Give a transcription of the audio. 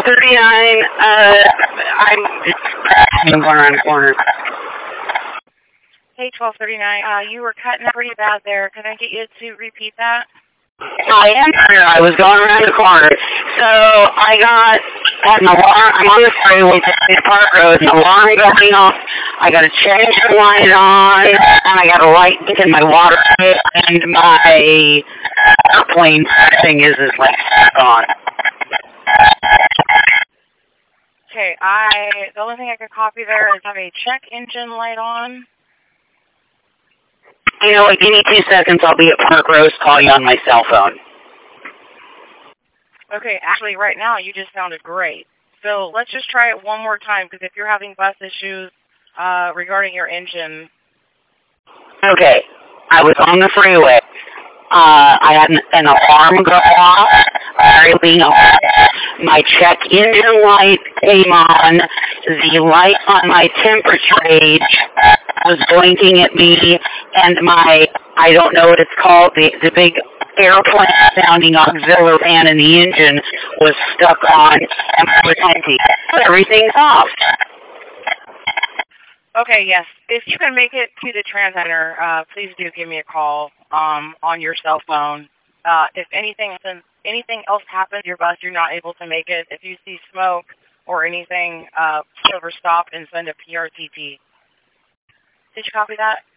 1239, I'm going around the corner. Hey, 1239, you were cutting out pretty bad there. Can I get you to repeat that? I am here. I was going around the corner. So I had an alarm. I'm on the freeway to Park Road, an alarm going off. I got a change the light on, and I got a light in my water pit, and my airplane thing is like gone. Okay, the only thing I could copy there is have a check engine light on. You know, like, give me 2 seconds, I'll be at Park Rose, call you on my cell phone. Okay, actually, right now, you just sounded great. So let's just try it one more time, because if you're having bus issues regarding your engine... Okay, I was on the freeway. I had an alarm go off, my check engine light came on, the light on my temperature gauge was blinking at me, and I don't know what it's called, the big airplane sounding auxiliary fan in the engine was stuck on, and I was empty. Everything's off. Okay, yes. If you can make it to the Trans Center, please do give me a call on your cell phone. If anything else happens to your bus, you're not able to make it. If you see smoke or anything, stop and send a PRTP. Did you copy that?